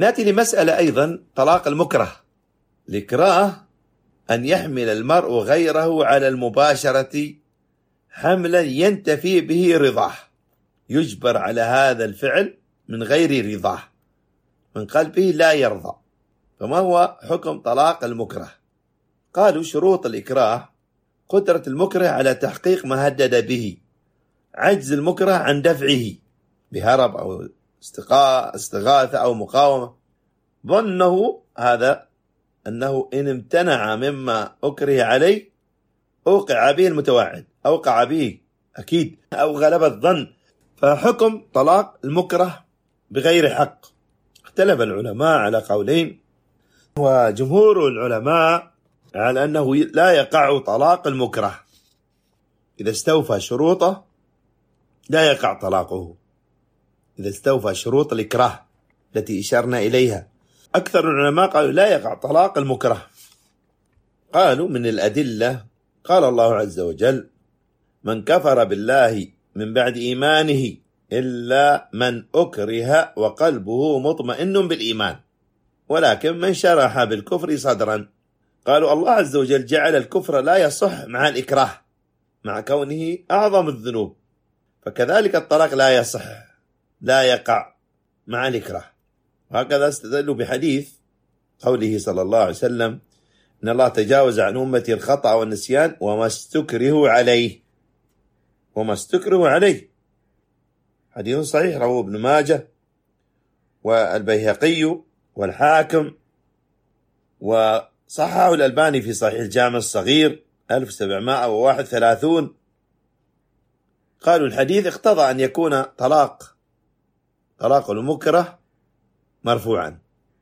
نأتي لمسألة أيضا، طلاق المكره. الإكراه أن يحمل المرء غيره على المباشرة حملا ينتفي به رضاه، يجبر على هذا الفعل من غير رضاه، من قلبه لا يرضى. فما هو حكم طلاق المكره؟ قالوا شروط الإكراه: قدرة المكره على تحقيق ما هدد به، عجز المكره عن دفعه بهرب أو استغاثة أو مقاومة، ظنه هذا أنه إن امتنع مما أكره عليه أوقع به المتوعد، أوقع به أكيد، أو غلب الظن. فحكم طلاق المكره بغير حق. اختلف العلماء على قولين، وجمهور العلماء على أنه لا يقع طلاق المكره، إذا استوفى شروطه لا يقع طلاقه، إذا استوفى شروط الإكراه التي إشرنا إليها. أكثر العلماء قالوا لا يقع طلاق المكره. قالوا من الأدلة قال الله عز وجل: من كفر بالله من بعد إيمانه إلا من أكره وقلبه مطمئن بالإيمان ولكن من شرح بالكفر صدرا. قالوا الله عز وجل جعل الكفر لا يصح مع الإكراه، مع كونه أعظم الذنوب، فكذلك الطلاق لا يصح، لا يقع مع الإكراه. وهكذا استدلوا بحديث قوله صلى الله عليه وسلم: إن الله تجاوز عن أمتي الخطأ والنسيان وما استكرهوا عليه، وما استكرهوا عليه، حديث صحيح رواه ابن ماجه والبيهقي والحاكم، وصححه الألباني في صحيح الجامع الصغير 1731. قالوا الحديث اقتضى أن يكون طلاق المكره مرفوعا.